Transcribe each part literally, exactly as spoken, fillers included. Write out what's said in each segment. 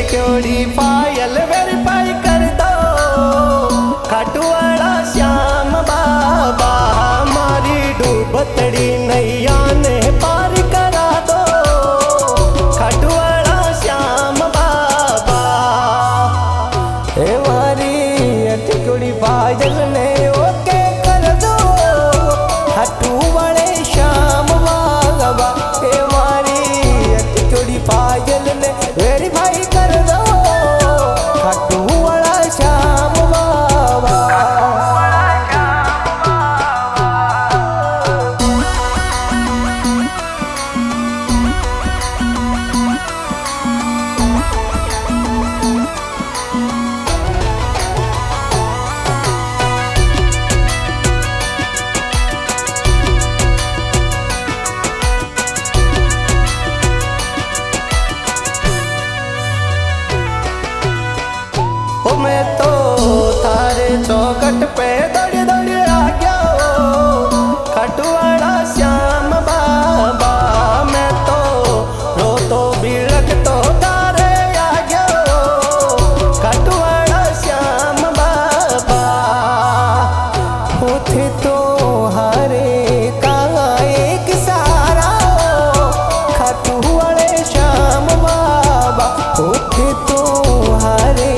टिक्योड़ी पायल verify कर दो, खाटू वाला श्याम बाबा हमारी डूबतड़ी नैया ने पार करा दो, खाटू वाला श्याम बाबा। हमारी टिक्योड़ी पायल ने ओके कर दो, खाटू वाले श्याम बाबा। हमारी टिक्योड़ी पायल ने वेरीफाई कर दो, खाटू वाला श्याम बाबा। मैं तो थारे चौकट पे दौड़ दौड़ आ गया, खाटू वाला श्याम बाबा। मैं तो रो तो बिलक तो तारे आ गया, खाटू वाला श्याम बाबा। उठे तो हारे का एक सहारा, खाटू वाले श्याम बाबा। उठे तो हारे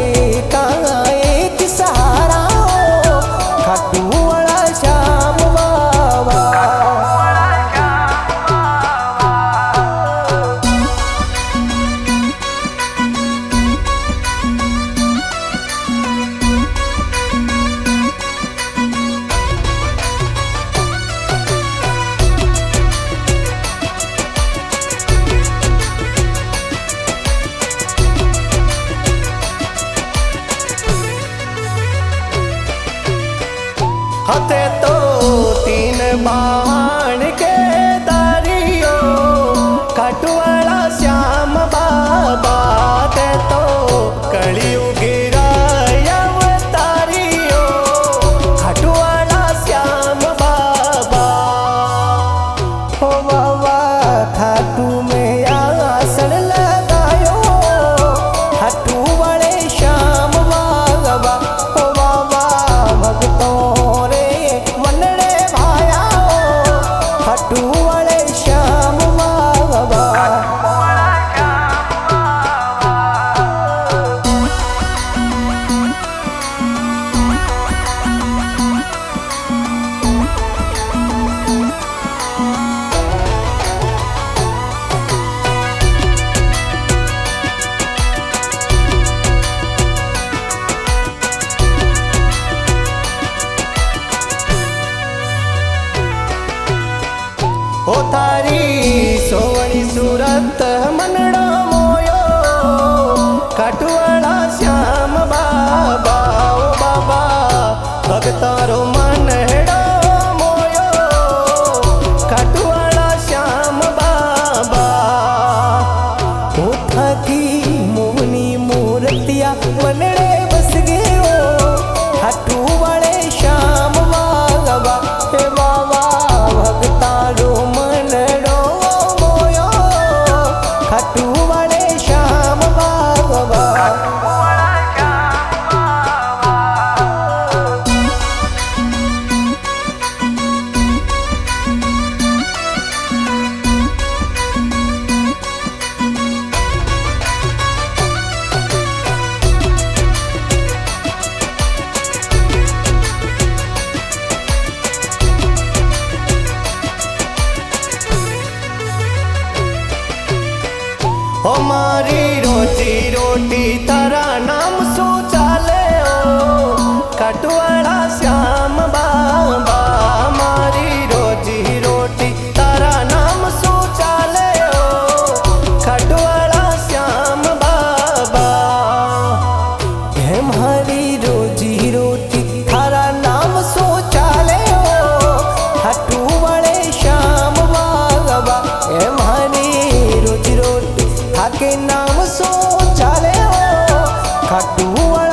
हते तो तीन बाण के दारियो, खाटू वाला श्याम बाबा। ते तो कलियुग अवतारियो, खाटू वाला श्याम बाबा। ओ बाबा खाटू में आसन लगायो, खाटू वाले श्याम बाबा। ओ बाबा भक्तों ओ थारी सोवणी सूरत मनड़ो मोयो, खाटू वाला श्याम बाबा। ओ बाबा भगतारो मनड़ो मोयो, खाटू वाला श्याम बाबा। ओ थाकी मोहनी मूर्तिया मनड़े बस गयो, खाटू वाले श्याम बाबा। हे बाबा भगतारो खाटू वाले श्याम बाबा। हमारी रोजी रोटी तारा नाम सो चाले, ओ खाटू वाला श्याम बाबा। हमारी रोजी रोटी तारा नाम सो चाले, ओ खाटू वाला श्याम बाबा। हमारी रोजी रोटी तारा नाम सो चाले, ओ खाटू वाले श्याम बाबा। हमारी रोजी रोटी के नाम सो चाले, ओ खाटू वाला